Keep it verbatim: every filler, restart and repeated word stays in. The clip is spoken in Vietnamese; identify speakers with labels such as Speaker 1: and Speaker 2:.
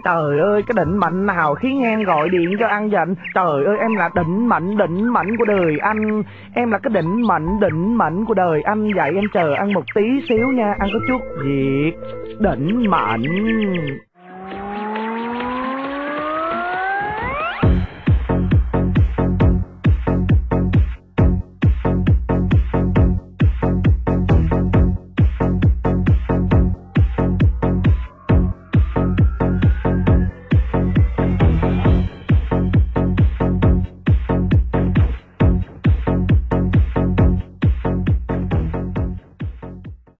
Speaker 1: Trời ơi, cái định mệnh nào khiến em gọi điện cho anh vậy? Trời ơi, em là định mệnh, định mệnh của đời anh. Em là cái định mệnh, định mệnh của đời anh. Vậy em chờ anh một tí xíu nha, anh có chút việc. Định mệnh.